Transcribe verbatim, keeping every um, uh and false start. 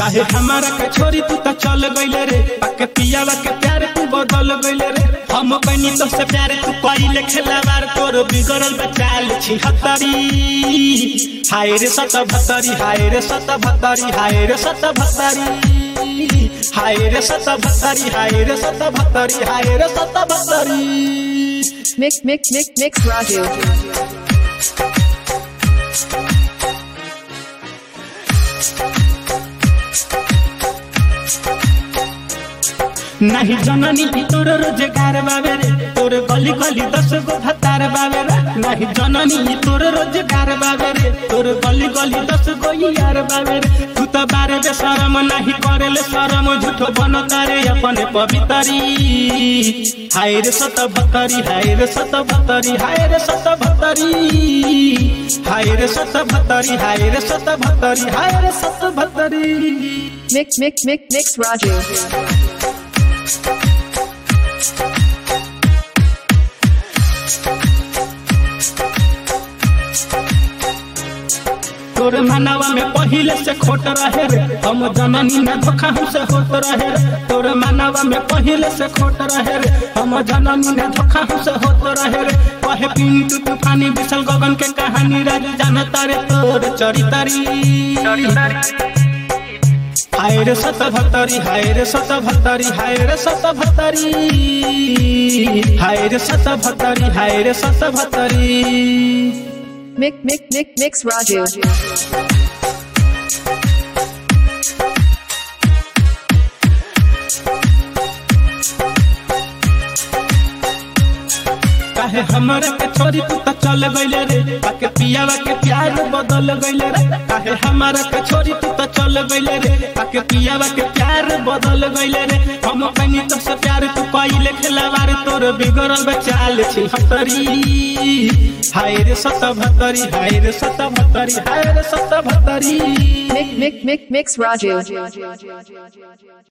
काहे हमारा के छोरी तू तो चल गइले रे पाके पियावा के प्यार तू बदल गइले रे हम कनी तो से प्यार तू कइले खेलावार तोर बिगड़ल बचाल छिहत्तरी हाय रे सत भत्तरी हाय रे सत भत्तरी हाय रे सत भत्तरी हाय रे सत भत्तरी हाय रे सत भत्तरी हाय रे सत भत्तरी Mix mix mix mix Raju नहीं जननी तोर रोजगार बाबे रे तोर गली गली दस गो भतार बाबे रे नहीं जननी तोर रोजगार बाबे रे तोर गली गली दस गो यार बाबे रे तू तो बारे बे शरम नहीं करेले शरम झूठो बनता रे अपने पवितरी हाय रे सत भत्तरी हाय रे सत भत्तरी हाय रे सत भत्तरी हाय रे सत भत्तरी हाय रे सत भत्तरी हाय रे सत भत्तरी Mix mix mix mix Raju तोर मानवा में पहिले से खोट रहे रे हम जननी न धोखा हमसे होत रहे रे तोर मानवा में पहिले से खोट रहे रे हम जननी न धोखा हमसे होत रहे रे कहे पिंटू तूफानी विशाल गगन के कहानी राज जानता रे तोर चरितारी हाय रे सत भत्तरी हाय रे सत भत्तरी हाय रे सत भत्तरी हाय रे सत भत्तरी हाय रे सत भत्तरी Mix mix mix mix Raju काहे हमारा के छोरी तू तो चल गइले रे पाके पियावा के प्यार बदल गइले रे काहे हमारा के छोरी तू तो चल गइले रे पाके पियावा के प्यार बदल गइले रे हम कनी तो से प्यार तू कइले खेलावार तोर बिगड़ल बचाल छिहत्तरी हाय रे सत भत्तरी हाय रे सत भत्तरी हाय रे सत भत्तरी Mix mix mix mix Raju